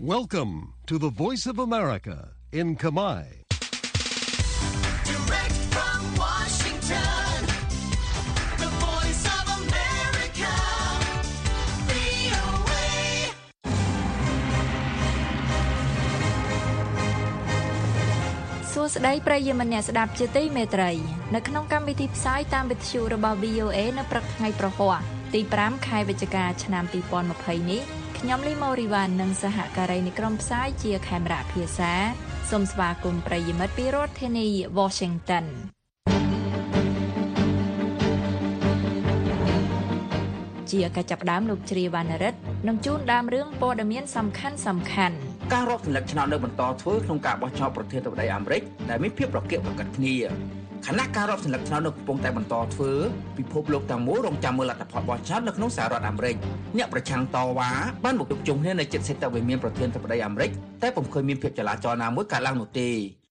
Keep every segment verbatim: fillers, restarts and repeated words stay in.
Welcome to the Voice of America in Khmer. Direct from Washington, the Voice of America, វី អូ เอ សួស្តីប្រិយមិត្តអ្នកស្ដាប់ជាទីមេត្រីនៅក្នុងកម្មវិធីផ្សាយតាមវិទ្យុរបស់ វី អូ เอ នៅព្រឹកថ្ងៃប្រហ័សទីប្រាំខែវិច្ឆិកាឆ្នាំពីរពាន់ម្ភៃនេះខ្ញុំលីម៉ូរីវ៉ាន់និងសហការីនៃក្រុមផ្សាយជាខេមរៈភាសាសូមស្វាគមន៍ប្រិយមិត្តពីរដ្ឋធានី Washington ជាការចាប់ផ្ដើមលោកជ្រាវណ្ណរិទ្ធនឹងជួនដើមរឿងព័ត៌មានសំខាន់សំខាន់ការរាប់សន្លឹកឆ្នោតនៅបន្តធ្វើក្នុងការបោះឆ្នោតប្រធានាធិបតីអាមេរិកដែលមានភាពប្រកៀកប្រកិតគ្នាខណៈការរាប់សន្លឹកឆ្នោតនៅកំពុងតែបន្តធ្វើពិភពលោកទាំងមូលរងចាំមើលលទ្ធផលបោះឆ្នោតនៅក្នុងសហរដ្ឋអាមេរិកអ្នកប្រឆាំងតវ៉ាបានមកជួបជុំគ្នានៅជិតសេតវិមានប្រធានាធិបតីអាមេរិកតែពុំឃើញមានភាពចលាចលណាមួយកើតឡើងនោះទេ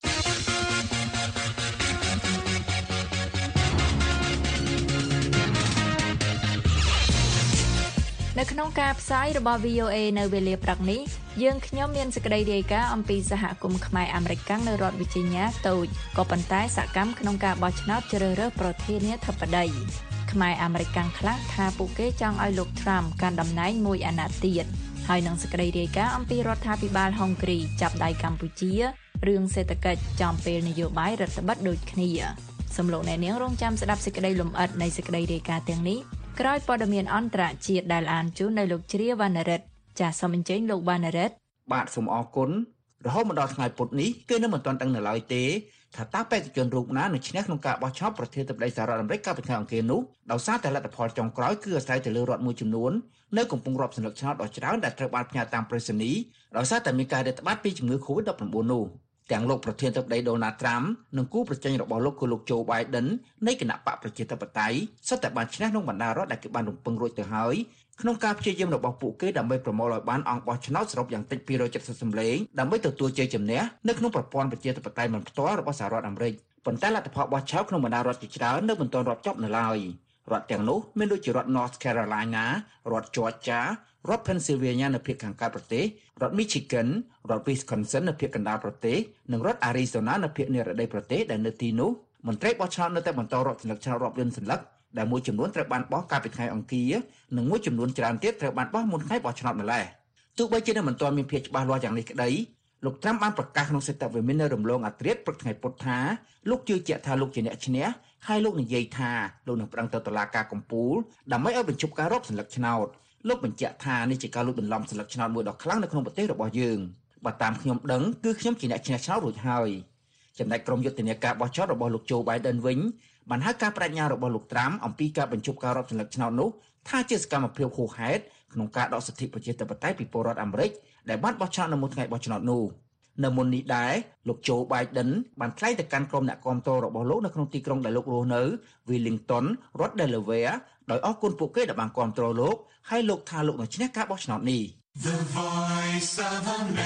នៅក្នុងការផ្សាយរបស់ វី អូ เอ នៅវេលាព្រឹកនេះយើងខ្ញុំមានសេចក្តីរាយការណ៍អំពីសហគមន៍ខ្មែរអាមេរិកកាំងនៅរដ្ឋ Virginia តូចក៏ប៉ុន្តែសកម្មក្នុងការបោះឆ្នោតជ្រើសរើសប្រធានាធិបតីខ្មែរអាមេរិកកាំងខ្លះថាពួកគេចង់ឲ្យលោក Trump កាន់តំណែងមួយអាណត្តិទៀតហើយនឹងសេចក្តីរាយការណ៍អំពីរដ្ឋាភិបាលហុងគ្រីចាប់ដៃកម្ពុជារឿងសេដ្ឋកិច្ចចំពេលនយោបាយរដ្ឋបិទដូចគ្នាសូមលោកអ្នកនាងរងចាំស្ដាប់សេចក្តីលម្អិតនៃសេចក្តីរាយការណ៍ទាំងនេះក្រោយព័ត៌មានអន្តរជាតិដែលអានជូនដោយលោកជ្រាវណ្ណរិទ្ធចាសសូមអញ្ជើញលោកវណ្ណរិទ្ធបាទសូមអរគុណរហូតមកដល់ថ្ងៃពុធនេះគឺនៅមិនទាន់ដឹងនៅឡើយទេថាតើបេក្ខជនរូបណានឹងឈ្នះក្នុងការបោះឆ្នោតប្រធានាធិបតីសហរដ្ឋអាមេរិកកាលពីថ្ងៃអង្គារនោះដោយសារតែលទ្ធផលចុងក្រោយគឺអាស្រ័យទៅលើរដ្ឋមួយចំនួននៅកំពុងរាប់សន្លឹកឆ្នោតដ៏ច្រើនដែលត្រូវបានផ្ញើតាមប្រេសនីដោយសារតែមានការរាតត្បាតពីជំងឺ COVID ដប់ប្រាំបួន នោះទាំងលោកប្រធានាធិបតី Donald Trump និងគូប្រជែងរបស់លោកគឺលោក Joe Biden នៃគណៈបកប្រជាធិបតេយ្យសុទ្ធតែបានឈ្នះក្នុងបណ្ដារដ្ឋដែលគេបានរំពឹងរួចទៅហើយក្នុងការព្យាយាមរបស់ពួកគេដើម្បីប្រមូលឲ្យបានអង្គបោះឆ្នោតសរុបយ៉ាងតិចពីររយเจ็ดสิบសម្លេងដើម្បីទទួលជ័យជំនះនៅក្នុងប្រព័ន្ធប្រជាធិបតេយ្យមិនផ្ទាល់របស់សហរដ្ឋអាមេរិកប៉ុន្តែលទ្ធផលបោះឆ្នោតក្នុងបណ្ដារដ្ឋជាច្រើននៅមិនទាន់រាប់ចប់នៅឡើយរដ្ឋទាំងនោះមានដូចជារដ្ឋ North Carolina រដ្ឋ Georgia រដ្ឋ Pennsylvania នៅភាគខាងកើតប្រទេសរដ្ឋ Michigan រដ្ឋ Wisconsin នៅភាគកណ្ដាលប្រទេសនិងរដ្ឋ Arizona នៅភាគនិរតីប្រទេសដែលនៅទីនោះមន្ត្រីបោះឆ្នោតនៅតែបន្តរាប់សន្លឹកឆ្នោតរាប់លានសន្លឹកដែលមួយចំនួនត្រូវបានបោះកាលពីថ្ងៃអង្គារនិងមួយចំនួនច្រើនទៀតត្រូវបានបោះមុនថ្ងៃបោះឆ្នោតម្ល៉េះទោះបីជានៅមិនទាន់មានភាពច្បាស់លាស់យ៉ាងនេះក្តីលោក Trump បានប្រកាសក្នុងសេតវិមាននៅរំលងអាធ្រាត្រព្រឹកថ្ងៃពុធថាលោកជឿជាក់ថាលោកជាអ្នកឈ្នះហើយលោកនិយាយថាលោកនឹងប្តឹងទៅតុលាការកំពូលដើម្បីឲ្យបញ្ឈប់ការរាប់សន្លឹកឆ្នោតលោកបញ្ជាក់ថានេះជាការលួចបន្លំសន្លឹកឆ្នោតមួយដ៏ខ្លាំងនៅក្នុងប្រទេសរបស់យើងបើតាមខ្ញុំដឹងគឺខ្ញុំជាអ្នកឈ្នះឆ្នោតរួចហើយចំណែកក្រុមយុទ្ធនាការបោះឆ្នោតរបស់លោក Joe Biden វិញបានហៅការបដិញ្ញារបស់លោក Trump អំពីការបញ្ឈប់ការរាប់សន្លឹកឆ្នោតនោះថាជាសកម្មភាពហួសហេតុក្នុងការដកសិទ្ធិប្រជាធិបតេយ្យពីពលរដ្ឋអាមេរិកដែលបានបោះឆ្នោតនៅមុនថ្ងៃបោះឆ្នោតនោះនៅមុននេះដែរលោក Joe Biden បានថ្លែងទៅកាន់ក្រុមអ្នកគាំទ្ររបស់លោកនៅក្នុងទីក្រុងដែលលោករស់នៅ Wellington រដ្ឋ Delaware ដោយអរគុណពួកគេដែលបានគាំទ្រលោកហើយលោកថាលោកនឹងឈ្នះការបោះឆ្នោតនេះ The Voice of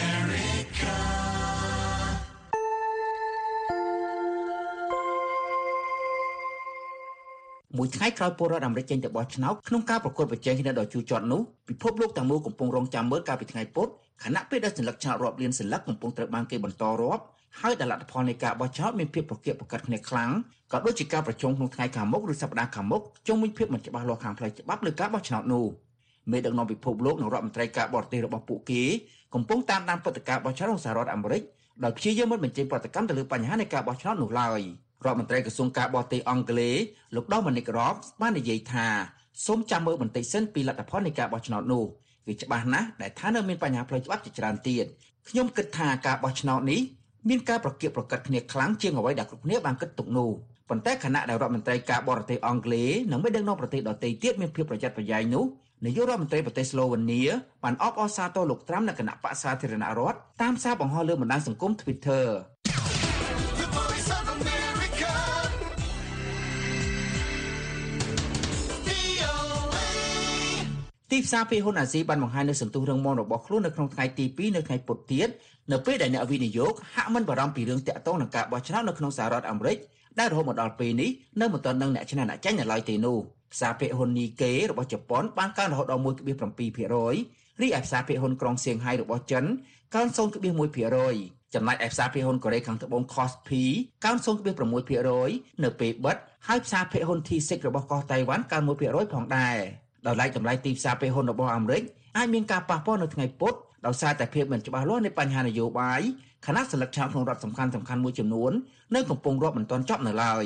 America មួយថ្ងៃក្រោយពលរដ្ឋអាមេរិកចេញទៅបោះឆ្នោតក្នុងការប្រកួតប្រជែងគ្នាដ៏ជូរចត់នោះពិភពលោកទាំងមូលកំពុងរងចាំមើលកាលពីថ្ងៃពុធខណៈពេលដែលសន្លឹកឆ្នោតរាប់លានសន្លឹកកំពុងត្រូវបានគេបន្តរាប់ហើយដែលលទ្ធផលនៃការបោះឆ្នោតមានភាពប្រកៀកប្រកិតគ្នាខ្លាំងក៏ដូចជាការប្រជុំក្នុងថ្ងៃខាងមុខឬសប្តាហ៍ខាងមុខជុំវិញភាពមិនច្បាស់លាស់ខាងផ្លូវច្បាប់លើការបោះឆ្នោតនោះមេដឹកនាំពិភពលោកនិងរដ្ឋមន្ត្រីការបរទេសរបស់ពួកគេកំពុងតាមដានព្រឹត្តិការណ៍បោះឆ្នោតរបស់សហរដ្ឋអាមេរិកដោយព្យាយាមមិនបញ្ចេញប្រតិកម្មទៅលើបញ្ហានៃការបោះឆ្នោតនោះឡើយរដ្ឋមន្ត្រីក្រសួងការបរទេសអង់គ្លេសលោក Dominic Raab បាននិយាយថាសូមចាំមើលបន្តិចសិនពីលទ្ធផលនៃការបោះឆ្នោតនោះវាច្បាស់ណាស់ដែលថានៅមានបញ្ហាផ្លូវច្បាប់ជាច្រើនទៀតខ្ញុំគិតថាការបោះឆ្នោតនេះមានការប្រកៀកប្រកិតគ្នាខ្លាំងជាងអ្វីដែលគ្រប់គ្នាបានគិតទុកនោះប៉ុន្តែខណៈដែលរដ្ឋមន្ត្រីការបរទេសអង់គ្លេសនិងមេដឹកនាំប្រទេសដទៃទៀតមានភាពប្រយ័ត្នប្រយែងនោះនាយករដ្ឋមន្ត្រីប្រទេសស្លូវេនៀបានអបអរសាទរលោក Trump នៅគណៈបក្សសាធារណរដ្ឋតាមសារបង្ហោះលើបណ្ដាញសង្គម Twitterទីផ្សារភាគហ៊ុនអាស៊ីបានបង្ហាញនូវសន្ទុះរឹងមាំរបស់ខ្លួននៅក្នុងថ្ងៃទីពីរនៅថ្ងៃពុធទៀតនៅពេលដែលអ្នកវិនិយោគហាក់មិនបារម្ភពីរឿងតាក់ទងនឹងការបោះឆ្នោតនៅក្នុងសហរដ្ឋអាមេរិកដែលរហូតមកដល់ពេលនេះនៅមិនទាន់នឹងអ្នកឈ្នះអ្នកចាញ់នៅឡើយទេនោះផ្សារភាគហ៊ុន Nikkei របស់ជប៉ុនបានកើនរហូតដល់ មួយភាគbảy ភាគរយ រីឯផ្សារភាគហ៊ុនក្រុងសៀងហៃរបស់ចិនកើន ศูนย์ភាគមួយ ភាគរយ ចំណែកឯផ្សារភាគហ៊ុនកូរ៉េខាងត្បូង Kospi កើន ศูนย์ភាគsáu ភាគរយ នៅពេលបិទហើយផ្សារភាគហ៊ុន T សិច របស់កោះតៃវ៉ាន់កើន មួយភាគរយ ផងដែរដោយឡែកតម្លៃទីផ្សារភាគហ៊ុនរបស់អាមេរិកអាចមានការប៉ះពាល់នៅថ្ងៃពុធដោយសារតែភាពមិនច្បាស់លាស់នៃបញ្ហានយោបាយខណៈសិលឹកឆានក្នុងរដ្ឋសំខាន់សំខាន់មួយចំនួននៅកំពុងរាប់មិនទាន់ចប់នៅឡើយ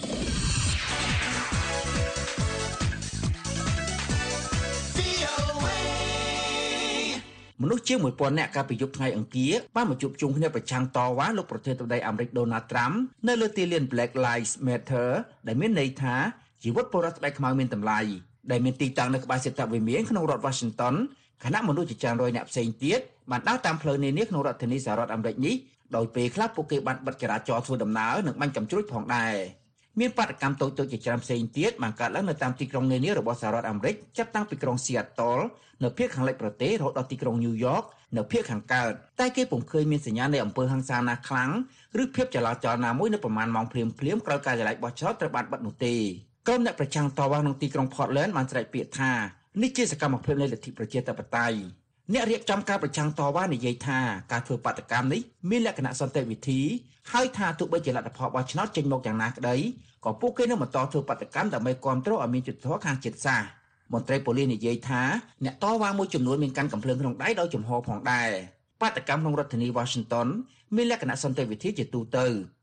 មនុស្សជាង មួយពាន់ នាក់កាលពីយប់ថ្ងៃអង្គារបានមកជួបជុំគ្នាប្រឆាំងតវ៉ាលោកប្រធានាធិបតីអាមេរិក Donald Trump នៅលើទីលាន Black Lives Matter ដែលមានន័យថាជីវិតពលរដ្ឋស្បែកខ្មៅមានតម្លៃដែលមានទីតាំងនៅក្បែរសេតវិមានក្នុងរដ្ឋ Washington ខណៈមនុស្សជាច្រើនរយនាក់ផ្សេងទៀតបានដើរតាមផ្លូវនានាក្នុងរដ្ឋធានីសហរដ្ឋអាមេរិកនេះដោយពេលខ្លះពួកគេបានបិទចរាចរណ៍ធ្វើដំណើរនិងបាញ់កាំជ្រួចផងដែរមានបាតកម្មតូចៗជាច្រើនផ្សេងទៀតបានកើតឡើងនៅតាមទីក្រុងនានារបស់សហរដ្ឋអាមេរិកចាប់តាំងពីក្រុង Seattle នៅភាគខាងលិចប្រទេសរហូតដល់ទីក្រុង New York នៅភាគខាងកើតតែគេពុំឃើញមានសញ្ញានៃអំពើហិង្សាណាខ្លាំងឬភាពចលាចលណាមួយនៅប្រមាណម៉ោងភ្លាមៗក្រោយការចល័តបោះឆ្នោតត្រូវបានបិទនោះទេក្រុមអ្នកប្រឆាំងតវ៉ាក្នុងទីក្រុង Portland បានស្រែកពាក្យថានេះជាសកម្មភាពនៃលទ្ធិប្រជាធិបតេយ្យអ្នករៀបចំការប្រឆាំងតវ៉ានិយាយថាការធ្វើបាតកម្មនេះមានលក្ខណៈសន្តិវិធីហើយថាទោះបីជាលទ្ធផលបោះឆ្នោតចេញមកយ៉ាងណាក្តីក៏ពួកគេនឹងបន្តធ្វើបាតកម្មដើម្បីគាំទ្រឲ្យមានយុត្តិធម៌ខាងជាតិសាសន៍មន្ត្រីប៉ូលីសនិយាយថាអ្នកតវ៉ាមួយចំនួនមានកាន់កាំភ្លើងក្នុងដៃដោយចំហផងដែរបាតកម្មក្នុងរដ្ឋធានី Washington មានលក្ខណៈសន្តិវិធីជាទូទៅ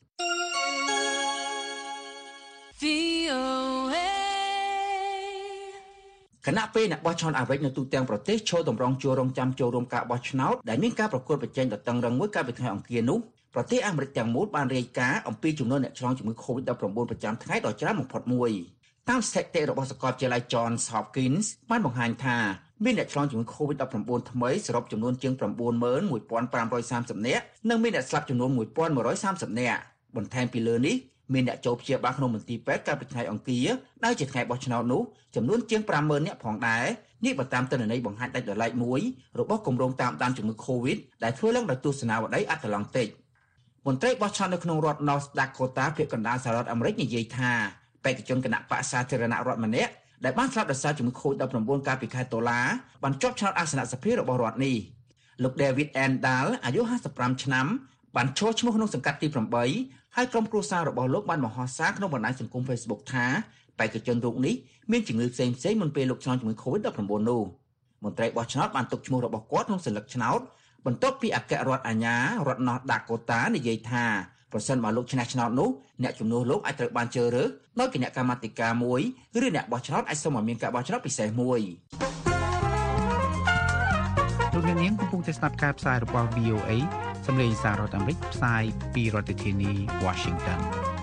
គណៈពេលអ្នកបោះឆ្នោតអាមេរិកនៅទូទាំងប្រទេសចូលតម្រង់ជួររងចាំចូលរួមការបោះឆ្នោតដែលមានការប្រកួតប្រជែងដ៏តឹងរ៉ឹងមួយកាលពីថ្ងៃអង្គារនោះប្រទេសអាមេរិកទាំងមូលបានរាយការណ៍អំពីចំនួនអ្នកឆ្លងជំងឺ COVID ដប់ប្រាំបួន ប្រចាំថ្ងៃដ៏ច្រើនបំផុតមួយតាមស្ថិតិរបស់សាកលវិទ្យាល័យ Johns Hopkins បានបង្ហាញថាមានអ្នកឆ្លងជំងឺ COVID ដប់ប្រាំបួន ថ្មីសរុបចំនួនជាង ៩ម៉ឺនមួយពាន់ប្រាំរយសាមសិប នាក់និងមានអ្នកស្លាប់ចំនួន មួយពាន់មួយរយសាមសិប នាក់បន្ថែមពីលើនេះមានអ្នកចូលព្យាបាលក្នុងមន្ទីរពេទ្យកាលពីថ្ងៃអង្គារដែលជាថ្ងៃបោះឆ្នោតនោះចំនួនជាង ប្រាំម៉ឺន នាក់ផងដែរនេះបើតាមទិន្នន័យបង្ហាញដាច់ដោយឡែកមួយរបស់គម្រោងតាមដានជំងឺ COVID ដែលធ្វើឡើងដោយទស្សនាវដ្តី Atlantic មន្ត្រីបោះឆ្នោតនៅក្នុងរដ្ឋ North Dakota ភាគកណ្ដាលសហរដ្ឋអាមេរិកនិយាយថាបេក្ខជនគណៈបក្សសាធារណរដ្ឋម្នាក់ដែលបានស្លាប់ដោយសារជំងឺ COVID ដប់ប្រាំបួន កាលពីខែតុលាបានជាប់ឆ្នោតអាសនៈសភារបស់រដ្ឋនេះលោក David Endal អាយុហាសិបប្រាំឆ្នាំបានឈរឈ្មោះក្នុងសង្កាត់ទីប្រាំបីហើយក្រុមគ្រួសាររបស់លោកបានបង្ហោះសារក្នុងបណ្ដាញសង្គម Facebook ថាបេក្ខជនរូបនេះមានជំងឺផ្សេងៗមុនពេលលោកឆ្លងជំងឺ COVID ដប់ប្រាំបួន នោះមន្ត្រីបោះឆ្នោតបានទុកឈ្មោះរបស់គាត់ក្នុងសន្លឹកឆ្នោតបន្ទាប់ពីអគ្គរដ្ឋអាជ្ញារដ្ឋ North Dakota និយាយថាប្រសិនបើលោកឈ្នះឆ្នោតនោះអ្នកជំនួសលោកអាចត្រូវបានជ្រើសរើសដោយគណៈកម្មាធិការមួយឬអ្នកបោះឆ្នោតអាចសុំឲ្យមានការបោះឆ្នោតពិសេសមួយលោកអ្នកនាងកំពុងតែស្ដាប់ការផ្សាយរបស់ វី អូ เอ សម្លេងសាររដ្ឋអាមេរិកផ្សាយពីរដ្ឋធានី Washington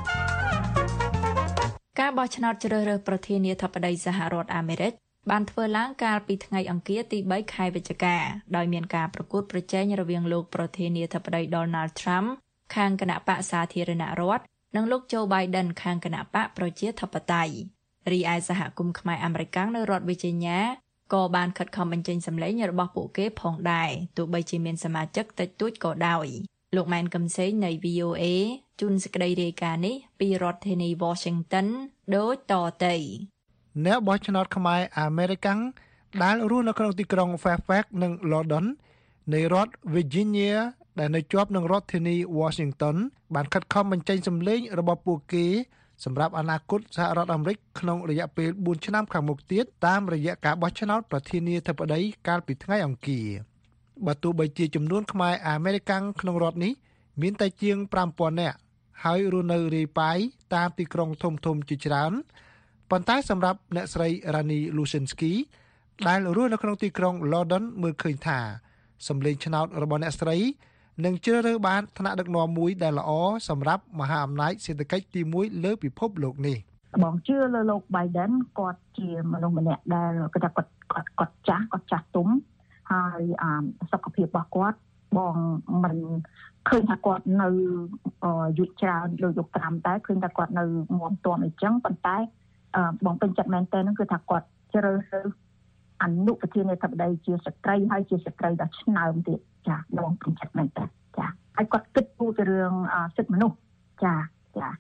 ការបោះឆ្នោតជ្រើសរើសប្រធានាធិបតីសហរដ្ឋអាមេរិកបានធ្វើឡើងកាលពីថ្ងៃអង្គារទីបីខែវិច្ឆិកាដោយមានការប្រកួតប្រជែងរវាងលោកប្រធានាធិបតី Donald Trump ខាងគណៈបក្សសាធារណរដ្ឋនិងលោក Joe Biden ខាងគណៈបកប្រជាធិបតេយ្យរីឯសហគមន៍ខ្មែរអាមេរិកនៅរដ្ឋ Virginia ក៏បានខិតខំបញ្ចេញសម្លេងរបស់ពួកគេផងដែរទោះបីជាមានសមាជិកតិចតួចក៏ដោយលោកម៉ែនកំសែងនៃ វី អូ เอ ជួនសេចក្តីរាយការណ៍នេះពីរដ្ឋធានី Washington ដូចតទៅអ្នកបោះឆ្នោតខ្មែរអាមេរិកដែលរស់នៅក្នុងទីក្រុង Fairfax និង Loudoun នៃរដ្ឋ Virginia ដែលនៅជាប់នឹងរដ្ឋធានី Washington បានខិតខំបញ្ចេញសម្លេងរបស់ពួកគេសម្រាប់អនាគតសហរដ្ឋអាមេរិកក្នុងរយៈពេលបួនឆ្នាំខាងមុខទៀតតាមរយៈការបោះឆ្នោតប្រធានាធិបតីកាលពីថ្ងៃអង្គារបើទោះបីជាចំនួនខ្មែរអាមេរិកក្នុងរដ្ឋនេះមានតែជាង ប្រាំពាន់ នាក់ហើយរស់នៅរាយប៉ាយតាមទីក្រុងធំៗជាច្រើនប៉ុន្តែសម្រាប់អ្នកស្រី Rani Lusinski ដែលរស់នៅក្នុងទីក្រុង Loudoun មើលឃើញថាសម្លេងឆ្នោតរបស់អ្នកស្រីនឹងជ្រើសរើសបានថ្នាក់ដឹកនាំមួយដែលល្អសម្រាប់មហាអំណាចសេដ្ឋកិច្ចទីមួយលើពិភពលោកនេះបងជឿលើលោក Biden គាត់ជាមនុស្សម្នាក់ដែលគាត់ថាគាត់គាត់គាត់ចាស់គាត់ចាស់ទុំហើយសុខភាពរបស់គាត់បងមិនឃើញថាគាត់នៅយុទ្ធច្រើនលើយុគត្រាំតែឃើញថាគាត់នៅងំទាំអីចឹងប៉ុន្តែបងពេញចិត្តមែនតើហ្នឹងគឺថាគាត់ជ្រើសរើសអនុប្រធានាធិបតីជាស្ត្រីហើយជាស្ត្រីដ៏ឆ្នើមទៀតចាបងពេញចិត្តមែនតើចាហើយគាត់គិតគូរពីរឿងសិទ្ធិមនុស្សចាចា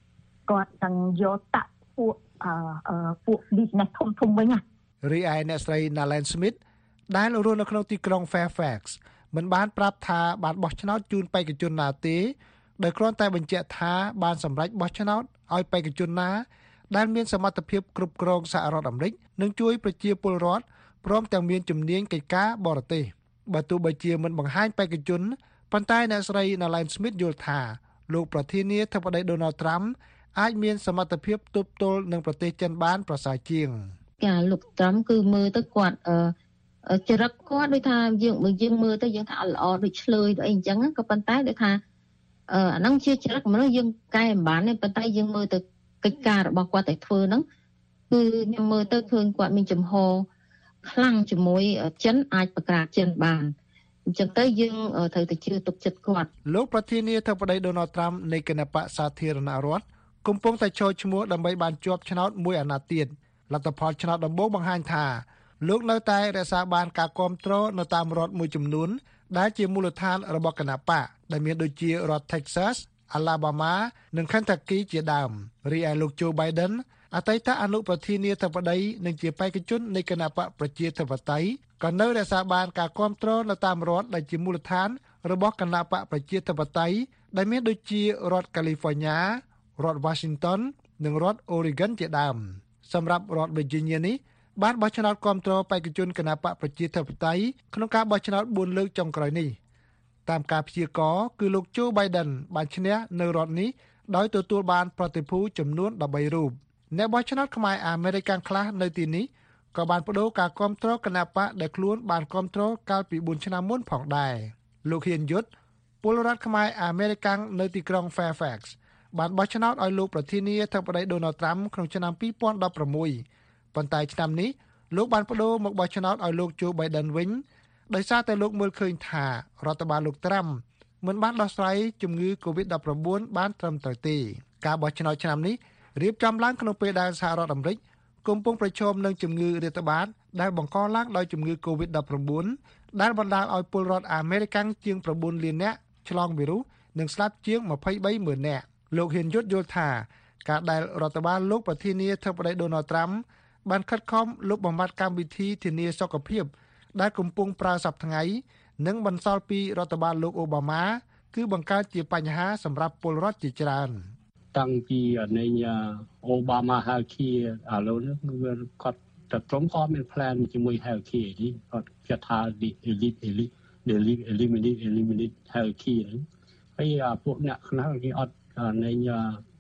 គាត់នឹងយកតាក់ពួកអឺពួក business ធំធំវិញណារីឯអ្នកស្រី Nalen Smith ដែលរស់នៅក្នុងទីក្រុង Fairfax មិនបានប្រាប់ថាបានបោះឆ្នោតជូនបេក្ខជនណាទេដោយគ្រាន់តែបញ្ជាក់ថាបានសម្រេចបោះឆ្នោតឲ្យបេក្ខជនណាដែលមានសមត្ថភាពគ្រប់គ្រងសហរដ្ឋអាមេរិកនិងជួយប្រជាពលរដ្ឋព្រមទាំងមានជំនាញកិច្ចការបរទេសបើទោះបីជាមិនបង្ហាញបេក្ខជនប៉ុន្តែអ្នកស្រី Nalen Smith យល់ថាលោកប្រធានាធិបតី Donald Trump អាចមានសមត្ថភាពទប់ទល់នឹងប្រទេសចិនបានប្រសើរជាងការលោក Trump គឺមើលទៅគាត់អឺចរិតគាត់ដូចថាយើងមើលយើងមើលទៅយើងថាអត់ល្អដូចឆ្លើយដូចអីអញ្ចឹងក៏ប៉ុន្តែដូចថាអឺអាហ្នឹងជាចរិតមនុស្សយើងកែមិនបានទេប៉ុន្តែយើងមើលទៅកិច្ចការរបស់គាត់តែធ្វើហ្នឹងគឺខ្ញុំមើលទៅឃើញគាត់មានចំហខ្លាំងជាមួយចិនអាចបង្ក្រាបចិនបានអញ្ចឹងទៅយើងត្រូវតែជឿទុកចិត្តគាត់លោកប្រធានាធិបតី Donald Trump នៃគណបក្សសាធារណរដ្ឋកំពុងតែចូលឈ្មោះដើម្បីបានជាប់ឆ្នោតមួយអាណត្តិទៀតលទ្ធផលឆ្នោតដំបូងបង្ហាញថាលោកនៅតែរក្សាបានការគ្រប់គ្រងនៅតាមរដ្ឋមួយចំនួនដែលជាមូលដ្ឋានរបស់គណបក្សដែលមានដូចជារដ្ឋ Texas, Alabama និង Kentucky ជាដើមរីឯលោក Joe Biden អតីតអនុប្រធានាធិបតីនិងជាបេក្ខជននៃគណបក្សប្រជាធិបតេយ្យក៏នៅរក្សាបានការគ្រប់គ្រងនៅតាមរដ្ឋដែលជាមូលដ្ឋានរបស់គណបក្សប្រជាធិបតេយ្យដែលមានដូចជារដ្ឋ California, រដ្ឋ Washington និងរដ្ឋ Oregon ជាដើមសម្រាប់រដ្ឋ Virginia នេះបានបោះឆ្នោតគ្រប់គ្រងបេក្ខជនគណបក្សប្រជាធិបតេយ្យក្នុងការបោះឆ្នោតបួនលើកចុងក្រោយនេះតាមការព្យាករណ៍គឺលោក Joe Biden បានឈ្នះនៅរដ្ឋនេះដោយទទួលបានប្រតិភូចំនួនដប់បីរូបអ្នកបោះឆ្នោតខ្មែរអាមេរិកខ្លះនៅទីនេះក៏បានបដូរការគ្រប់គ្រងគណបក្សដែលខ្លួនបានគ្រប់គ្រងកាលពីបួនឆ្នាំមុនផងដែរលោកហ៊ានយុទ្ធពលរដ្ឋខ្មែរអាមេរិកនៅទីក្រុង Fairfax បានបោះឆ្នោតឲ្យលោកប្រធានាធិបតី Donald Trump ក្នុងឆ្នាំពីរពាន់ដប់ប្រាំមួយប៉ុន្តែឆ្នាំនេះលោកបានបដូរមកបោះឆ្នោតឲ្យលោក Joe Biden វិញដោយសារតែលោកមើលឃើញថារដ្ឋបាលលោក Trump មិនបានដោះស្រាយជំងឺ កូវីដ ដប់ប្រាំបួន បានត្រឹមត្រូវទេការបោះឆ្នោតឆ្នាំនេះរៀបចំឡើងក្នុងពេលដែលសហរដ្ឋអាមេរិកកំពុងប្រឈមនឹងជំងឺរាតត្បាតដែលបង្កឡើងដោយជំងឺ កូវីដ ដប់ប្រាំបួន ដែលបណ្ដាលឲ្យពលរដ្ឋអាមេរិកជាង៩លាននាក់ឆ្លងវីរុសនិងស្លាប់ជាងម្ភៃបីម៉ឺននាក់លោកហ៊ានយុទ្ធយល់ថាការដែលរដ្ឋបាលលោកប្រធានាធិបតី Donald Trump បានខិតខំលុបបំបាត់កម្មវិធីធានាសុខភាពដែលកំពុងប្រើសប្តាហ៍ថ្ងៃនិងបន្សល់ពីរដ្ឋបាលលោកអូបាម៉ាគឺបង្កើតជាបញ្ហាសម្រាប់ពលរដ្ឋជាច្រើនតាំងពីនៃអូបាម៉ា Healthcare ឥឡូវនេះគឺគាត់តែក្រុមគាត់មាន plan ជាមួយ Healthcare នេះគាត់ចាត់ថា elite elite eliminate eliminate Healthcare ហ្នឹងហើយពួកអ្នកខ្លះគេអត់នៃអឺ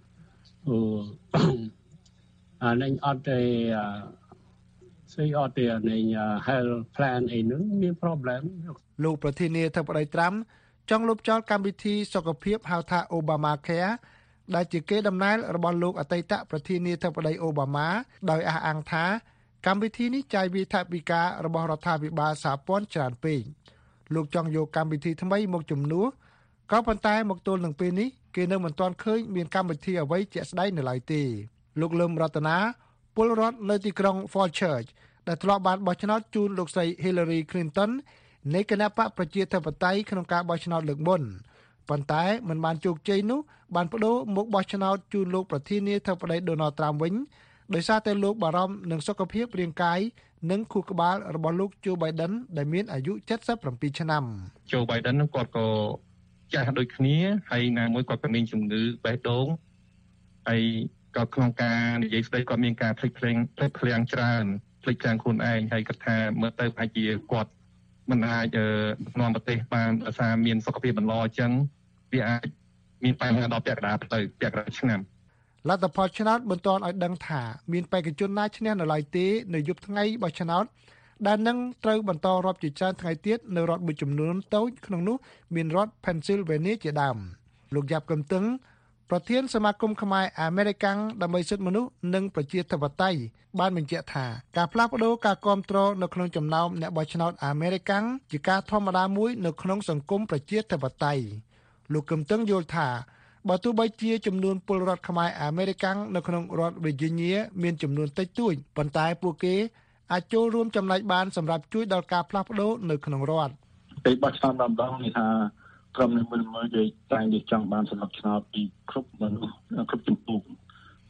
អានេះអត់ទេស្អីអត់ទេនៃ health plan អីហ្នឹងមាន problem លោកប្រធានាធិបតី Trump ចង់លុបចោលកម្មវិធីសុខភាពហៅថា Obamacare ដែលជាកេរដំណែលរបស់លោកអតីតប្រធានាធិបតី Obama ដោយអះអាងថាកម្មវិធីនេះចាយវាយថវិការបស់រដ្ឋាភិបាលសហព័ន្ធច្រើនពេកលោកចង់យកកម្មវិធីថ្មីមកជំនួសក៏ប៉ុន្តែមកទល់នឹងពេលនេះគេនៅមិនទាន់ឃើញមានកម្មវិធីអ្វីជាក់ស្ដែងនៅឡើយទេលោកលឹមរតនាពលរដ្ឋនៅទីក្រុង Falls ដែលធ្លាប់បានបោះឆ្នោតជូនលោកស្រី Hillary Clinton នៃគណបក្សប្រជាធិបតេយ្យក្នុងការបោះឆ្នោតលើកមុនប៉ុន្តែមិនបានជោគជ័យនោះបានប្តូរមកបោះឆ្នោតជូនលោកប្រធានាធិបតី Donald Trump វិញដោយសារតែលោកបារម្ភនឹងសុខភាពរាងកាយនិងខួរក្បាលរបស់លោក Joe Biden ដែលមានអាយុเจ็ดสิบเจ็ดឆ្នាំ Joe Biden នឹងគាត់ក៏ចាស់ដូចគ្នាហើយណាមួយគាត់ក៏មានជំងឺបេះដូងហើយក៏ក្នុងការនិយាយស្ដីគាត់មានការភ្លេចភ្លាំងភ្លេចភ្លាំងច្រើនភ្លេចភ្លាំងខ្លួនឯងហើយគាត់ថាមើលទៅប្រហែលជាគាត់មិនអាចនាំប្រទេសបានដោយសារមានសុខភាពមិនល្អអញ្ចឹងវាអាចមានបញ្ហាដល់ពាក់កណ្ដាលផ្លូវពាក់កណ្ដាលឆ្នាំលទ្ធផលឆ្នោតមិនទាន់ឲ្យដឹងថាមានបេក្ខជនណាឈ្នះនៅឡើយទេនៅយប់ថ្ងៃបោះឆ្នោតដែលនឹងត្រូវបន្តរាប់ជាច្រើនថ្ងៃទៀតនៅរដ្ឋមួយចំនួនតូចក្នុងនោះមានរដ្ឋ Pennsylvania ជាដើមលោកយ៉ាប់កំទឹងប្រធានសមាគមខ្មែរអាមេរិកដើម្បីសិទ្ធិមនុស្សនិងប្រជាធិបតេយ្យបានបញ្ជាក់ថាការផ្លាស់ប្តូរការគ្រប់គ្រងនៅក្នុងចំណោមអ្នកបោះឆ្នោតអាមេរិកជាការធម្មតាមួយនៅក្នុងសង្គមប្រជាធិបតេយ្យលោកកំទឹងយល់ថាបើទោះបីជាចំនួនពលរដ្ឋខ្មែរអាមេរិកនៅក្នុងរដ្ឋ Virginia មានចំនួនតិចតួចប៉ុន្តែពួកគេអាចចូលរួមចំណែកបានសម្រាប់ជួយដល់ការផ្លាស់ប្តូរនៅក្នុងរដ្ឋពេលបោះឆ្នោតម្ដងនេះថាក្រុមនេះមិនមើលនិយាយតែនិយាយចង់បានសម្រាប់ឆ្នោតពីគ្រប់មនុស្សគ្រប់ចម្ពោះ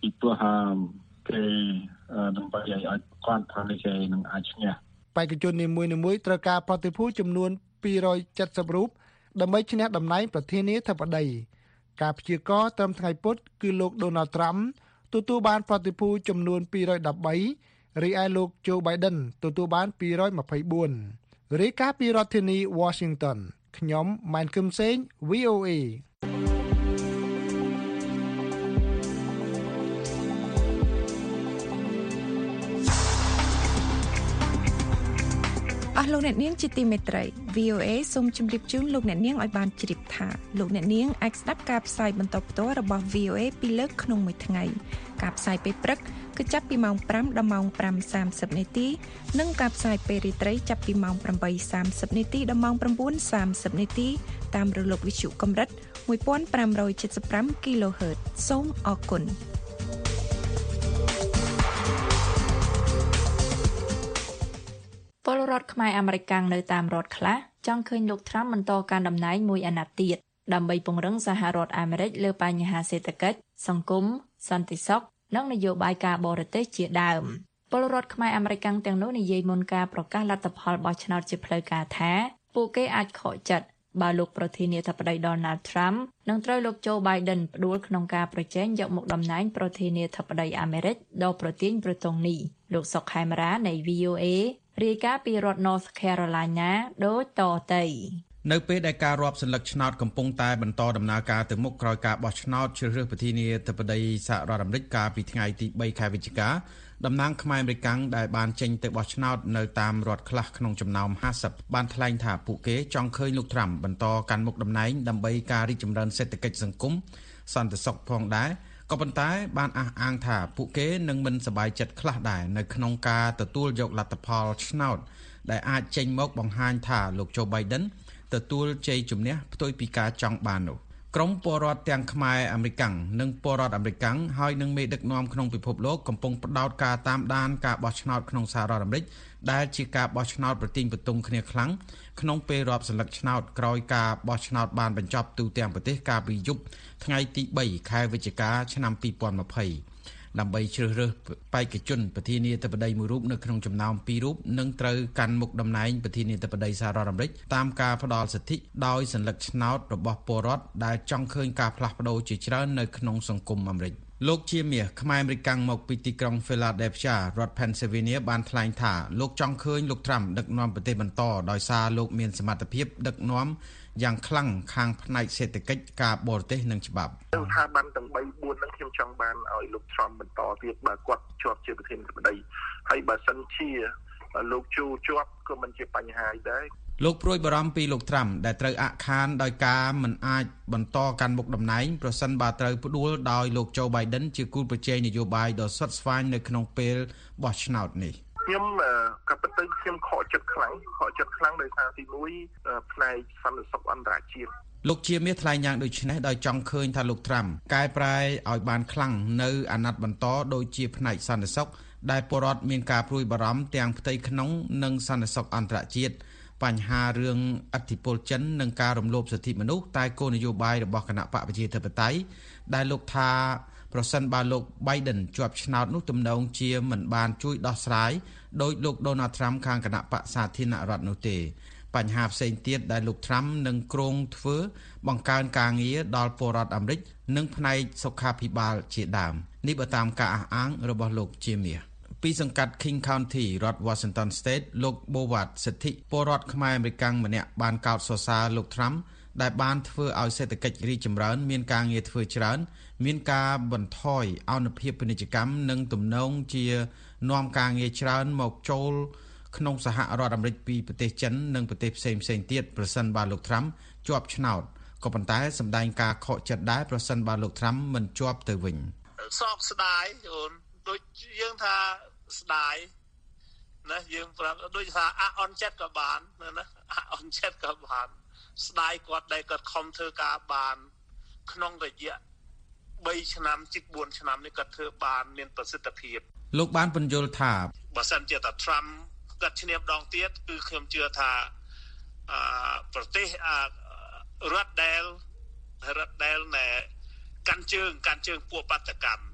ពីព្រោះគេនឹងបើឲ្យគាត់ថាគេនឹងអាចឈ្នះបេក្ខជននីមួយៗត្រូវការប្រតិភូចំនួនពីររយเจ็ดสิบរូបដើម្បីឈ្នះតំណែងប្រធានាធិបតីការព្យាករណ៍ត្រឹមថ្ងៃពុធគឺលោក Donald Trump ទទួលបានប្រតិភូចំនួនពីររយដប់បីរីឯលោក Joe Biden ទទួលបានពីររយម្ភៃបួនរាយការណ៍ពីរដ្ឋធានី Washington ខ្ញុំម៉ែនគឹមសេង វី អូ เอអស់លោកអ្នកនាងជាទីមេត្រី វី អូ เอ សូមជម្រាបជូនលោកអ្នកនាងឲ្យបានជ្រាបថាលោកអ្នកនាងអាចស្ដាប់ការផ្សាយបន្តផ្ទាល់របស់ វី អូ เอ ពីរលើកក្នុងមួយថ្ងៃការផ្សាយពេលព្រឹកគឺចាប់ពីម៉ោងfiveដល់ម៉ោងfiveសាមសិបនាទីនិងការផ្សាយពេលរាត្រីចាប់ពីម៉ោងeightសាមសិបនាទីដល់ម៉ោងnineសាមសិបនាទីតាមរលកវិទ្យុកម្រិតone thousand five hundred seventy-five គីឡូហឺត សូមអរគុណពលរដ្ឋខ្មែរអាមេរិកនៅតាមរដ្ឋខ្លះចង់ឃើញលោកត្រាំបន្តការតំណែងមួយអាណត្តិទៀតដើម្បីពង្រឹងសហរដ្ឋអាមេរិកលើបញ្ហាសេដ្ឋកិច្ចសង្គមសន្តិសុខនិងនយោបាយការបរទេសជាដើមពលរដ្ឋខ្មែរអាមេរិកទាំងនោះនិយាយមុនការប្រកាសលទ្ធផលបោះឆ្នោតជាផ្លូវការថាពួកគេអាចខកចិត្តបើលោកប្រធានាធិបតី Donald Trump នឹងត្រូវលោក Joe Biden ផ្ដួលក្នុងការប្រជែងយកមុខតំណែងប្រធានាធិបតីអាមេរិកដ៏ប្រទាញប្រទង់នេះលោកសុកខេមរានៃ វី អូ เอ រាយការណ៍ពីរដ្ឋ North Carolina ដូចតទៅនៅពេលដែលការរាប់សន្លឹកឆ្នោតកំពុងតែបន្តដំណើរការទៅមុខក្រោយការបោះឆ្នោតជ្រើសរើសប្រធានាធិបតីសហរដ្ឋអាមេរិកកាលពីថ្ងៃទីthreeខែវិច្ឆិកាតំណាងខ្មែរអាមេរិកដែលបានចេញទៅបោះឆ្នោតនៅតាមរដ្ឋខ្លះក្នុងចំណោមfiftyបានថ្លែងថាពួកគេចង់ឃើញលោកត្រាំបន្តកាន់មុខតំណែងដើម្បីការរីកចម្រើនសេដ្ឋកិច្ចសង្គមសន្តិសុខផងដែរក៏ប៉ុន្តែបានអះអាងថាពួកគេនឹងមិនសប្បាយចិត្តខ្លះដែរនៅក្នុងការទទួលយកលទ្ធផលឆ្នោតដែលអាចចេញមកបង្ហាញថាលោក Joe Biden ទទួលជ័យជំនះផ្ទុយពីការចង់បាននោះក្រុមពលរដ្ឋទាំងខ្មែរអាមេរិកនិងពលរដ្ឋអាមេរិកហើយនឹងមេដឹកនាំក្នុងពិភពលោកកំពុងផ្ដោតការតាមដានការបោះឆ្នោតក្នុងសហរដ្ឋអាមេរិកដែលជាការបោះឆ្នោតប្រទីងប្រទង់គ្នាខ្លាំងក្នុងពេលរាប់សន្លឹកឆ្នោតក្រោយការបោះឆ្នោតបានបញ្ចប់ទូទាំងប្រទេសកាលពីយប់ថ្ងៃទីthreeខែវិច្ឆិកាឆ្នាំtwenty twentyដើម្បីជ្រើសរើសបេក្ខជនប្រធានាធិបតីមួយរូបនៅក្នុងចំណោមtwoរូបនឹងត្រូវកាន់មុខតំណែងប្រធានាធិបតីសហរដ្ឋអាមេរិកតាមការផ្ដល់សិទ្ធិដោយសន្លឹកឆ្នោតរបស់ពលរដ្ឋដែលចង់ឃើញការផ្លាស់ប្ដូរជាច្រើននៅក្នុងសង្គមអាមេរិកលោកជាមាសខ្មែរអាមេរិកមកពីទីក្រុង Philadelphia រដ្ឋ Pennsylvania បានថ្លែងថាលោកចង់ឃើញលោក Trump ដឹកនាំប្រទេសបន្តដោយសារលោកមានសមត្ថភាពដឹកនាំយ៉ាងខ្លាំងខាងផ្នែកសេដ្ឋកិច្ចការបរទេសនិងច្បាប់ស្ថាប័នទាំងthree fourហ្នឹងខ្ញុំចង់បានឲ្យលោក Trump បន្តទៀតបើគាត់ជាប់ជាប្រធានាធិបតីហើយបើសិនជាលោកជួជាប់ក៏មិនជាបញ្ហាដែរលោកព្រួយបារម្ភពីលោកត្រាំដែលត្រូវអាក់ខានដោយការមិនអាចបន្តកាន់មុខតំណែងប្រសិនបើត្រូវផ្ដួលដោយលោក Joe Biden ជាគូប្រជែងនយោបាយដ៏ស្វិតស្វាញនៅក្នុងពេលបោះឆ្នោតនេះខ្ញុំក៏ពិតទៅខ្ញុំខកចិត្តខ្លាំងខកចិត្តខ្លាំងដោយសារទីមួយផ្នែកសន្តិសុខអន្តរជាតិលោកជាមាសថ្លែងយ៉ាងដូចនេះដោយចង់ឃើញថាលោកត្រាំកែប្រែឲ្យបានខ្លាំងនៅអាណត្តិបន្តដូចជាផ្នែកសន្តិសុខដែលពលរដ្ឋមានការព្រួយបារម្ភទាំងផ្ទៃក្នុងនិងសន្តិសុខអន្តរជាតិបញ្ហារឿងឥទ្ធិពលចិននិងការរំលោភសិទ្ធិមនុស្សតែគោលនយោបាយរបស់គណៈបកប្រជាធិបតេយ្យដែលលោកថាប្រសិនបើលោក Biden ជាប់ឆ្នោតនោះទំនងជាមិនបានជួយដោះស្រាយដោយលោក Donald Trump ខាងគណៈបកសាធារណរដ្ឋនោះទេបញ្ហាផ្សេងទៀតដែលលោក Trump នឹងគ្រោងធ្វើបង្កើនការងារដល់ពលរដ្ឋអាមេរិកនិងផ្នែកសុខាភិបាលជាដើមនេះបើតាមការអះអាងរបស់លោកជាមាសពីសង្កាត់ King County រដ្ឋ Washington State លោក Bowat សិទ្ធិពលរដ្ឋខ្មែរអាមេរិកម្នាក់បានកោតសរសើរលោក Trump ដែលបានធ្វើឲ្យសេដ្ឋកិច្ចរីកចម្រើនមានការងារធ្វើច្រើនមានការបន្ថយអនុភាពពាណិជ្ជកម្មនិងទំនងជានាំការងារច្រើនមកចូលក្នុងសហរដ្ឋអាមេរិកពីប្រទេសចិននិងប្រទេសផ្សេងៗទៀតប្រសិនបើលោក Trump ជាប់ឆ្នោតក៏ប៉ុន្តែសម្ដែងការខកចិត្តដែរប្រសិនបើលោក Trump មិនជាប់ទៅវិញសោកស្ដាយអូនដូចយើងថាស្ដាយណាយើងប្រាប់ដូចថាអអន់ចិត្តក៏បានណាអអន់ចិត្តក៏បានស្ដាយគាត់ដែលគាត់ខំធ្វើការបានក្នុងរយៈthreeឆ្នាំជិតfourឆ្នាំនេះគាត់ធ្វើបានមានប្រសិទ្ធភាពលោកបានបញ្យល់ថាបើសិនជាតា Trump គាត់ឈ្នះម្ដងទៀតគឺខ្ញុំជឿថាអឺប្រទេសរដ្ឋដែលរដ្ឋដែលណែកាន់ជើងកាន់ជើងពួកបាតកម្ម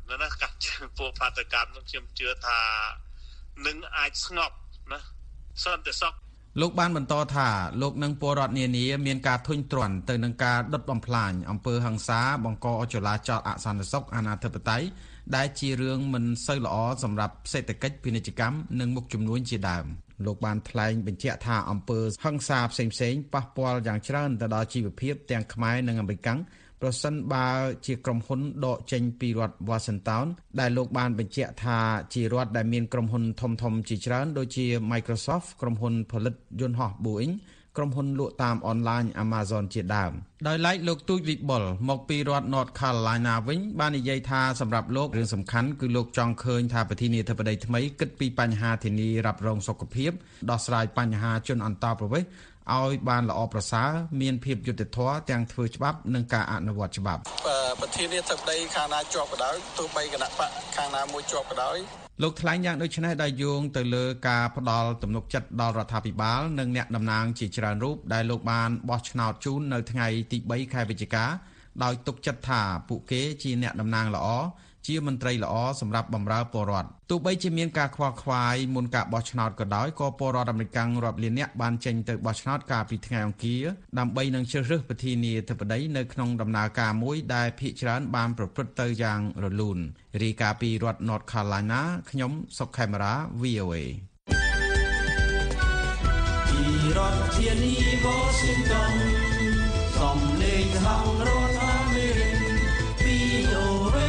ណាកាត់ពួកបាតកម្មនឹងខ្ញុំជឿថានឹងអាចស្ងប់ណាសន្តិសុខលោកបានបន្តថាលោកនិងពលរដ្ឋនានាមានការធុញទ្រាន់ទៅនឹងការដុតបំផ្លាញអំពើហិង្សាបង្កចលាចលអសន្តិសុខអាណាធិបតេយ្យដែលជារឿងមិនសូវល្អសម្រាប់សេដ្ឋកិច្ចពាណិជ្ជកម្មនិងមុខជំនួញជាដើមលោកបានថ្លែងបញ្ជាក់ថាអំពើហិង្សាផ្សេងៗប៉ះពាល់យ៉ាងច្រើនទៅដល់ជីវភាពទាំងខ្មែរនិងអាមេរិកប្រសិនបើជាក្រុមហ៊ុនដកចេញពីរដ្ឋ Washington ដែលលោកបានបញ្ជាក់ថាជារដ្ឋដែលមានក្រុមហ៊ុនធំៗជាច្រើនដូចជា Microsoft ក្រុមហ៊ុនផលិតយន្តហោះ Boeing ក្រុមហ៊ុនលក់តាមអនឡាញ Amazon ជាដើមដោយឡែកលោកទូចវិបុលមកពីរដ្ឋ North Carolina វិញបាននិយាយថាសម្រាប់លោករឿងសំខាន់គឺលោកចង់ឃើញថាប្រធានាធិបតីថ្មីគិតពីបញ្ហាធានារ៉ាប់រងសុខភាពដោះស្រាយបញ្ហាជនអន្តោប្រវេសន៍ឲ្យបានល្អប្រសើរមានភាពយុត្តិធម៌ទាំងធ្វើច្បាប់និងការអនុវត្តច្បាប់ប្រធានាធិបតីខាងណាជាប់ក៏ដោយទោះបីគណៈបកខាងណាមួយជាប់ក៏ដោយលោកថ្លែងយ៉ាងដូចនេះដោយយោងទៅលើការផ្ដាល់ទំនុកចិត្តដល់រដ្ឋាភិបាលនិងអ្នកតំណាងជាច្រើនរូបដែលលោកបានបោះឆ្នោតជូននៅថ្ងៃទីបីខែវិច្ឆិកាដោយទុកចិត្តថាពួកគេជាអ្នកតំណាងល្អជាមន្ត្រីល្អសម្រាប់បម្រើពលរដ្ឋទោះបីជាមានការខ្វល់ខ្វាយមុនការបោះឆ្នោតក៏ដោយក៏ពលរដ្ឋអាមេរិករាប់លាននាក់បានចេញទៅបោះឆ្នោតកាលពីថ្ងៃអង្គារដើម្បីនឹងជ្រើសរើសប្រធានាធិបតីនៅក្នុងដំណើរការមួយដែលភាគច្រើនបានប្រព្រឹត្តទៅយ៉ាងរលូនរាយការណ៍ពីរដ្ឋ North Carolina ខ្ញុំសុកខេមរា វី អូ เอពីរដ្ឋធានី Washington សំឡេងក្នុងរដ្ឋអាមេរិក វី អូ เอ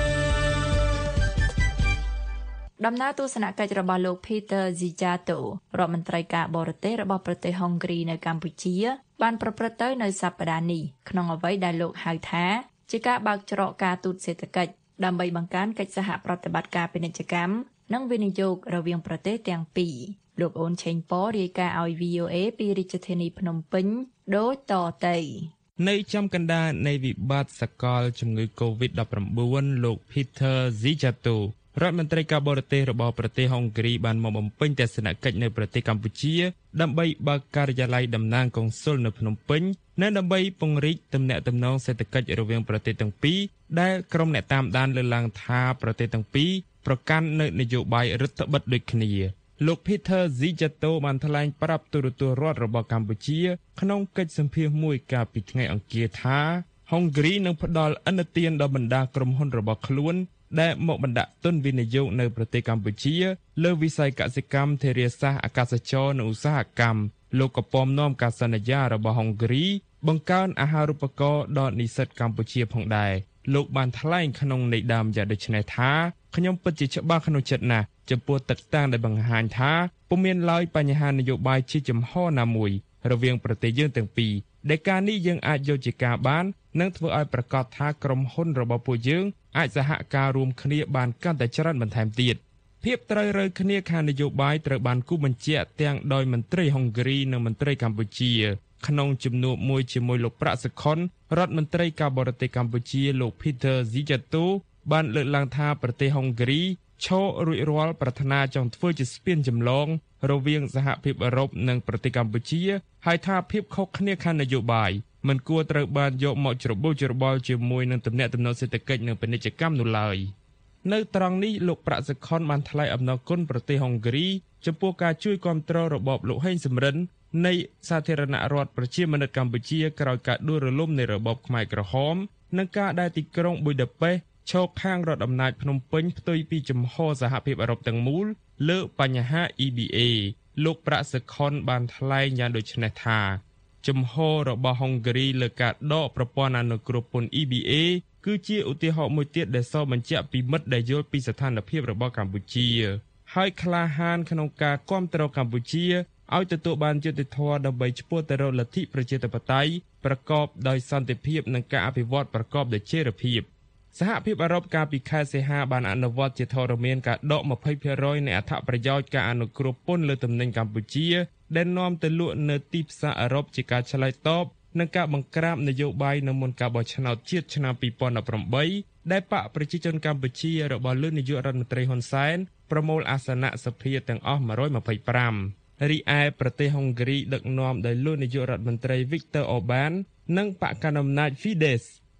ដំណើរទស្សនកិច្ចរបស់លោក Peter Zijato រដ្ឋមន្ត្រីការបរទេសរបស់ប្រទេសហុងគ្រីនៅកម្ពុជាបានប្រព្រឹត្តទៅនៅសប្តាហ៍នេះក្នុងអ្វីដែលលោកហៅថាជាការបើកច្រកការទូតសេដ្ឋកិច្ចដើម្បីបង្កើនកិច្ចសហប្រតិបត្តិការពាណិជ្ជកម្មនិងវិនិយោគរវាងប្រទេសទាំងពីរលោកអូនឆេងប៉រាយការណ៍ឲ្យ វី អូ เอ ពីរាជធានីភ្នំពេញដូចតទៅនៅចំកណ្ដាលនៃវិបត្តិសកលជំងឺ កូវីដ ដប់ប្រាំបួន លោក Peter Zijatoរដ្ឋមន្ត្រីការបរទេសរបស់ប្រទេសហុងគ្រីបានមកបំពេញទស្សនកិច្ចនៅប្រទេសកម្ពុជាដើម្បីបើកការិយាល័យតំណាងកុងស៊ុលនៅភ្នំពេញនិងដើម្បីពង្រីកទំនាក់ទំនងសេដ្ឋកិច្ចរវាងប្រទេសទាំងពីរដែលក្រុមអ្នកតាមដានលើកឡើងថាប្រទេសទាំងពីរប្រកាន់នូវនយោបាយរដ្ឋបិទដូចគ្នាលោក Peter Zijato បានថ្លែងប្រាប់ទូរទស្សន៍រដ្ឋរបស់កម្ពុជាក្នុងកិច្ចសម្ភាសន៍មួយកាលពីថ្ងៃអង្គារថាហុងគ្រីនឹងផ្ដល់ឥណទានដល់បណ្ដាក្រុមហ៊ុនរបស់ខ្លួនដែលមកបណ្ដាក់ទុនវិនិយោគនៅប្រទេសកម្ពុជាលើវិស័យកសិកម្មធារាសាស្ត្រអាកាសចរណ៍និងឧស្សាហកម្មលោកក៏ពំនាំការសន្យារបស់ហុងគ្រីបង្កើនអាហារូបករណ៍ដល់និស្សិតកម្ពុជាផងដែរលោកបានថ្លែងក្នុងន័យដើមយ៉ាងដូចនេះថាខ្ញុំពិតជាច្បាស់ក្នុងចិត្តណាស់ចំពោះទឹកតាំងដែលបង្ហាញថាពុំមានឡើយបញ្ហានយោបាយជាចំហណាមួយរវាងប្រទេសយើងទាំងពីរដែលការនេះយើងអាចយកជាការបាននិងធ្វើឲ្យប្រកាសថាក្រុមហ៊ុនរបស់ពួកយើងអាចសហការរួមគ្នាបានកាន់តែច្រើនបន្ថែមទៀតភាពត្រូវរើគ្នាខាងនយោបាយត្រូវបានគូបញ្ជាក់ទាំងដោយមន្ត្រីហុងគ្រីនិងមន្ត្រីកម្ពុជាក្នុងជំនួបមួយជាមួយលោកប្រាក់សុខុនរដ្ឋមន្ត្រីការបរទេសកម្ពុជាលោក Peter Zijato បានលើកឡើងថាប្រទេសហុងគ្រីឈររួចរាល់ប្រាថ្នាចង់ធ្វើជាស្ពានចម្លងរវាងសហភាពអឺរ៉ុបនិងប្រទេសកម្ពុជាហើយថាភាពខុសគ្នាខាងនយោបាយមិនគួរត្រូវបានយកមកច្របូកច្របល់ជាមួយនឹងទំនាក់ទំនងសេដ្ឋកិច្ចនិងពាណិជ្ជកម្មនោះឡើយនៅត្រង់នេះលោកប្រាក់សុខុនបានថ្លែងអំណរគុណប្រទេសហុងគ្រីចំពោះការជួយគាំទ្ររបបលោកហេងសំរិននៃសាធារណរដ្ឋប្រជាមានិតកម្ពុជាក្រោយការដួលរលំនៃរបបខ្មែរក្រហមនិងការដែលទីក្រុងប៊ុយដាប៉េសឈរខាងរដ្ឋអំណាចភ្នំពេញផ្ទុយពីជំហរសហភាពអឺរ៉ុបទាំងមូលលើបញ្ហា អ៊ី ប៊ី เอ លោកប្រាក់សុខុនបានថ្លែងយ៉ាងដូចនេះថាជំហររបស់ហុងគ្រីលើការដកប្រព័ន្ធអនុគ្រោះពន្ធ អ៊ី ប៊ី เอ គឺជាឧទាហរណ៍មួយទៀតដែលសបញ្ជាក់ពីមិត្តដែលយល់ពីស្ថានភាពរបស់កម្ពុជាហើយក្លាហានក្នុងការគាំទ្រកម្ពុជាឲ្យទទួលបានយុត្តិធម៌ដើម្បីឆ្ពោះទៅរកលទ្ធិប្រជាធិបតេយ្យប្រកបដោយសន្តិភាពនិងការអភិវឌ្ឍប្រកបដោយចីរភាពសហភាពអឺរ៉ុបកាលពីខែសីហាបានអនុវត្តជាធរមានការដក ยี่สิบเปอร์เซ็นต์ នៃអត្ថប្រយោជន៍ការអនុគ្រោះពន្ធលើទំនិញកម្ពុជាដែលនាំទៅលក់នៅទីផ្សារអឺរ៉ុបជាការឆ្លើយតបនឹងការបង្ក្រាបនយោបាយនៅមុនការបោះឆ្នោតជាតិឆ្នាំពីរពាន់ដប់ប្រាំបីដែលបកប្រជាជនកម្ពុជារបស់លោកនាយករដ្ឋមន្ត្រីហ៊ុនសែនប្រមូលអាសនៈសភាទាំងអស់một trăm hai mươi lămរីឯប្រទេសហុងគ្រីដឹកនាំដោយលោកនាយករដ្ឋមន្ត្រី Viktor Orbán និងបកកណ្ដាលអំណាច Fidesz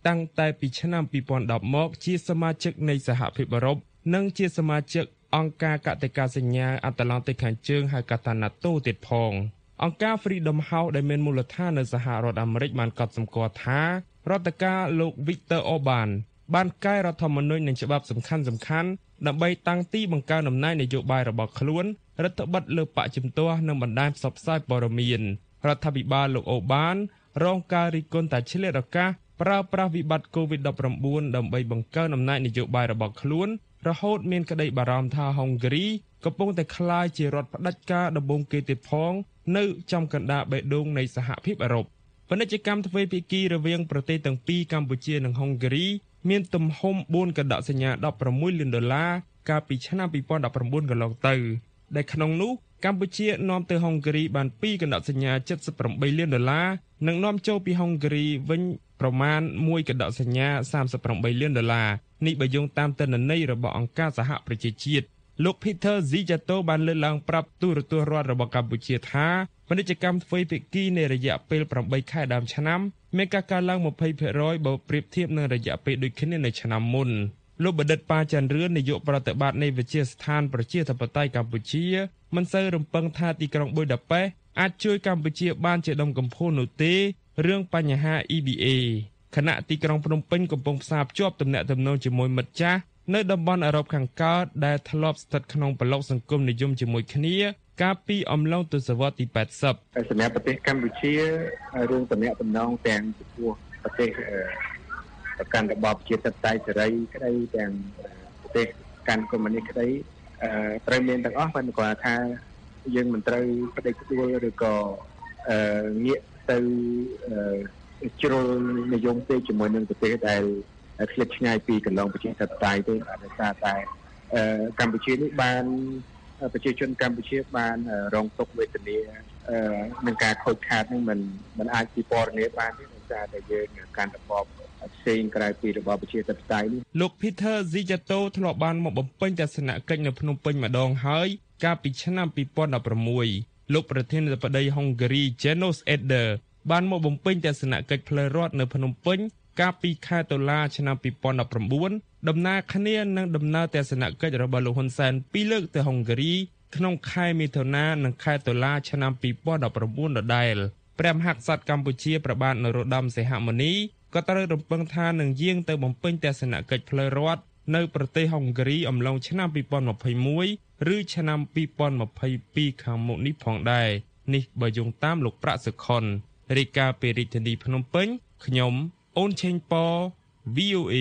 តាំងតែពីឆ្នាំពីរពាន់ដប់មកជាសមាជិកនៃសហភាពអឺរ៉ុបនិងជាសមាជិកអង្គការកតិកាសញ្ញាអាត្លង់តិកខាងជើងហៅកាតា NATO ទៀតផងអង្គការ Freedom House ដែលមានមូលដ្ឋាននៅសហរដ្ឋអាមេរិកបានកត់សម្គាល់ថារដ្ឋការលោក Viktor Orban បានកែរដ្ឋធម្មនុញ្ញនិងច្បាប់សំខាន់ៗដើម្បីតាំងទីបង្កើនអំណាចនយោបាយរបស់ខ្លួនរដ្ឋបិទលើបកជំទាស់និងបណ្ដាញផ្សព្វផ្សាយព័ត៌មានរដ្ឋាភិបាលលោកអូបានរងការរិះគន់តែឆ្លៀតឱកាសប្រើប្រាស់វិបត្តិ កូវីដ ដប់ប្រាំបួន ដើម្បីបង្កើនអំណាចនយោបាយរបស់ខ្លួនរហូតមានក្តីបារម្ភថាហុងហ្គ្រីកំពុងតែក្លាយជារដ្ឋផ្ដាច់ការដំបូងគេទៀតផងនៅចំកណ្ដាលបេះដូងនៃសហភាពអឺរ៉ុបពាណិជ្ជកម្មទ្វេភាគីរវាងប្រទេសទាំងពីរកម្ពុជានិងហុងហ្គ្រីមានទំហំបួនកណ្ដាប់សញ្ញាដប់ប្រាំមួយលានដុល្លារកាលពីឆ្នាំពីរពាន់ដប់ប្រាំបួនកន្លងទៅដែលក្នុងនោះកម្ពុជានាំទៅហុងហ្គ្រីបានពីរកណ្ដាប់សញ្ញាជិតប្រាំបីលានដុល្លារនិងនាំចូលពីហុងហ្គ្រីវិញប្រមាណមួយកណ្ដាប់សញ្ញាសាមសិបប្រាំបីលានដុល្លារនេះបើយោងតាមទិន្នន័យរបស់អង្គការសហប្រជាជាតិលោក Peter Zijato បានលើកឡើងប្រាប់ទូរទស្សន៍រដ្ឋរបស់កម្ពុជាថាពាណិជ្ជកម្មទ្វេភាគីនៃរយៈពេលប្រាំបីខែដើមឆ្នាំមានការកើនឡើង ยี่สิบเปอร์เซ็นต์ បើប្រៀបធៀបនឹងរយៈពេលដូចគ្នានៅឆ្នាំមុនលោកបណ្ឌិតប៉ាច័ន្ទរឿននាយកប្រតិបត្តិនៃវិទ្យាស្ថានប្រជាធិបតេយ្យកម្ពុជាមិនសូវរំពឹងថាទីក្រុងប៊ុយដាប៉េសអាចជួយកម្ពុជាបានជាដុំកំភួននោះទេរឿងបញ្ហា អ៊ី ប៊ី เอ ខណៈទីក្រុងភ្នំពេញកំពុងផ្សារភ្ជាប់ទំនាក់ទំនងជាមួយមិត្តចាស់នៅតំបន់អឺរ៉ុបខាងកើតដែលធ្លាប់ស្ថិតក្នុងប្លុកសង្គមនិយមជាមួយគ្នាកាលពីអំឡុងទសវត្សរ៍ទីแปดสิบសម្រាប់ប្រទេសកម្ពុជារឿងទំនាក់ទំនងទាំងចំពោះប្រទេសប្រកាន់របបជាតបតៃសេរីក្តីទាំងប្រទេសកាន់កុម្មុយនីសក្តីត្រូវមានទាំងអស់ប៉ុន្តែគាត់ថាយើងមិនត្រូវបដិសេធឬក៏ងាកទៅជ្រុលនិយមទេជាមួយនឹងប្រទេសដែលឆ្លៀតឆ្ងាយពីកន្លងប្រជាធិបតេយ្យទេដោយសារតែកម្ពុជានេះបានប្រជាជនកម្ពុជាបានរងទុក្ខវេទនានឹងការខូចខាតនឹងមិនមិនអាចពិពណ៌នាបានទេដោយសារតែយើងកាន់របបផ្សេងក្រៅពីរបបប្រជាធិបតេយ្យនេះលោក Peter Zijato ធ្លាប់បានមកបំពេញទស្សនកិច្ចនៅភ្នំពេញម្ដងហើយកាលពីឆ្នាំពីរពាន់ដប់ប្រាំមួយលោកប្រធានាធិបតីហុងហ្គ្រី János Eder បានមកបំពេញទស្សនកិច្ចផ្លូវរដ្ឋនៅភ្នំពេញកាលពីខែតុលាឆ្នាំពីរពាន់ដប់ប្រាំបួនដំណើរគ្នានឹងដំណើរទស្សនកិច្ចរបស់លោកហ៊ុនសែនពីរលើកទៅហុងហ្គ្រីក្នុងខែមិថុនានិងខែតុលាឆ្នាំពីរពាន់ដប់ប្រាំបួនដដែលព្រះមហាក្សត្រកម្ពុជាព្រះបាទនរោត្តមសីហមុនីក៏ត្រូវរំពឹងថានឹងយាងទៅបំពេញទស្សនកិច្ចផ្លូវរដ្ឋនៅប្រទេសហុងហ្គ្រីអំឡុងឆ្នាំពីរពាន់ម្ភៃមួយ ឬឆ្នាំពីរពាន់ម្ភៃពីរខាងមុខនេះផងដែរនេះបើយោងតាមលោកប្រាក់សុខុនរាយការណ៍ពីរាជធានីភ្នំពេញខ្ញុំអូនឆេងប៉ វី អូ เอ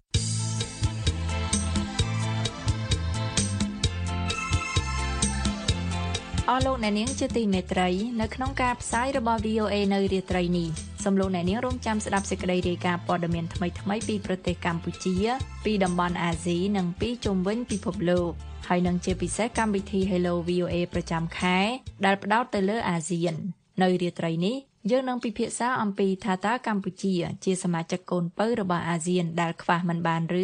អស់លោកអ្នកនាងជាទីមេត្រីនៅក្នុងការផ្សាយរបស់ វី អូ เอ នៅរាត្រីនេះសូមលោកអ្នកនាងរងចាំស្ដាប់សេចក្តីរាយការណ៍ព័ត៌មានថ្មីៗពីប្រទេសកម្ពុជាពីតំបន់អាស៊ីនិងពីជុំវិញពិភពលោកហើយនឹងជាពិសេសកម្មវិធី Hello វី អូ เอ ប្រចាំខែដែលផ្ដោតទៅលើអាស៊ាននៅរាត្រីនេះយើងនឹងពិភាក្សាអំពីថាតើកម្ពុជាជាសមាជិកកូនពៅរបស់អាស៊ានដែលខ្វះមិនបានឬ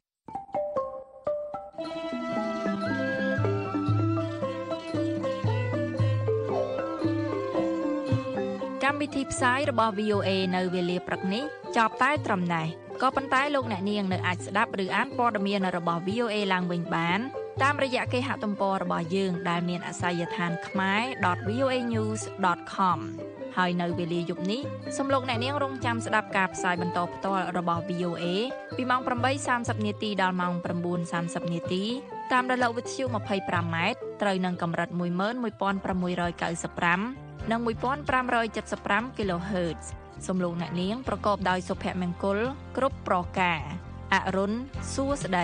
កម្មវិធីផ្សាយរបស់ វី អូ เอ នៅវេលាព្រឹកនេះចប់តែត្រឹមណេះក៏ប៉ុន្តែលោកអ្នកនាងនៅអាចស្ដាប់ឬអានព័ត៌មានរបស់ វី អូ เอ ឡើងវិញបានតាមរយៈគេហទំព័ររបស់យើងដែលមានអាសយដ្ឋាន khmae dot v o a news dot com ហើយនៅវេលាយប់នេះសូមលោកអ្នកនាងរងចាំស្ដាប់ការផ្សាយបន្តផ្ទាល់របស់ វី អូ เอ ពីម៉ោង ប្រាំបីសាមសិប នាទីដល់ម៉ោង ប្រាំបួនសាមសិប នាទីតាមរលកវិទ្យុ ยี่สิบห้า ម៉ែត្រត្រូវនឹងកម្រិត một nghìn một trăm sáu mươiห้า និង một nghìn năm trăm bảy mươiห้า kHz សូមលោកអ្នកនាងប្រកបដោយសុភមង្គលគ្រប់ប្រការអរុនសួស្តី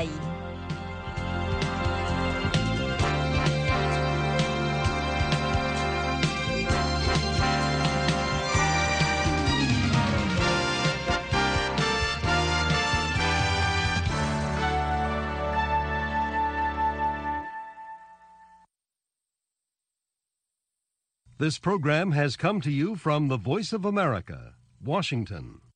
This program has come to you from the Voice of America, Washington.